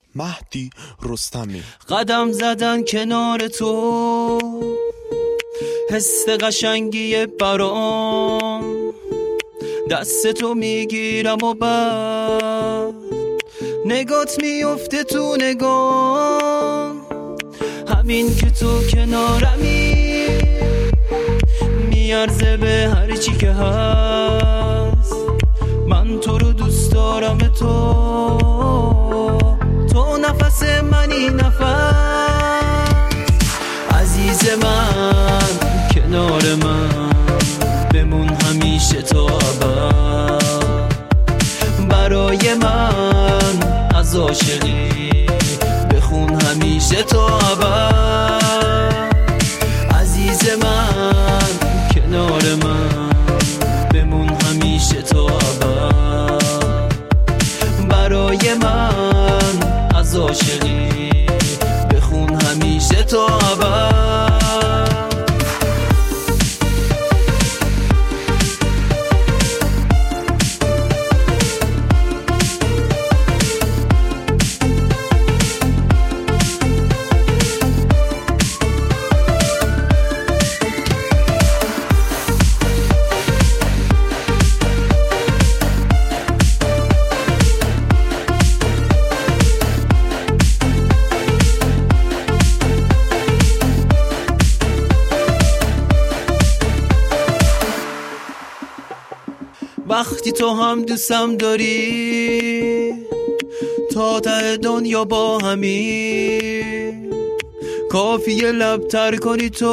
مهدی رستمی. قدم زدن کنار تو حس قشنگیه برام، دست تو میگیرم و بعد نگات میفته تو نگام. همین که تو کنارمی میارزه به هر چی که هست. من تو رو دوست دارم، تو نفس منی نفس. عزیز من کنار من بمون همیشه تا ابد. برای من از عاشقی بخون همیشه تا ابد. عزیز من کنار من بمون همیشه تا ابد. برای من از عاشقی بخون همیشه تا ابد. وقتی تو هم دوستم داری تا ته دنیا با همی، کافیه لب تر کنی تو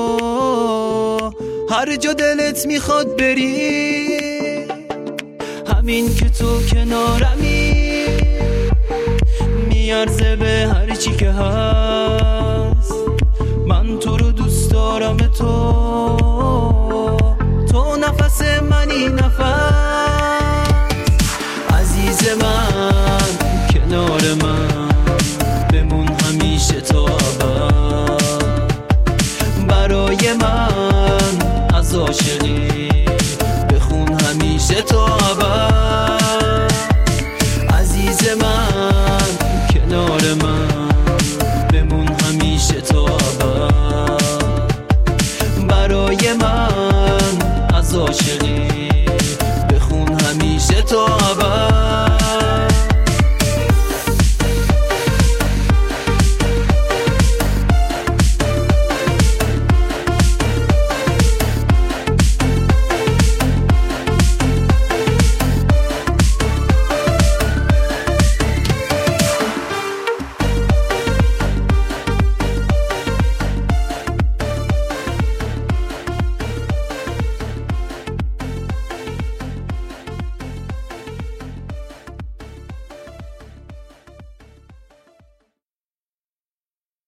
هر جا دلت میخواد بری. همین که تو کنارمی میارزه به هر چی که هست. من تو رو دوست دارم، تو نفس منی نفس. عزیز من کنار من بمون همیشه تا ابد. برای من از عاشقی بخون همیشه تا ابد. عزیز من کنار من بمون همیشه تا ابد. برای من از عاشقی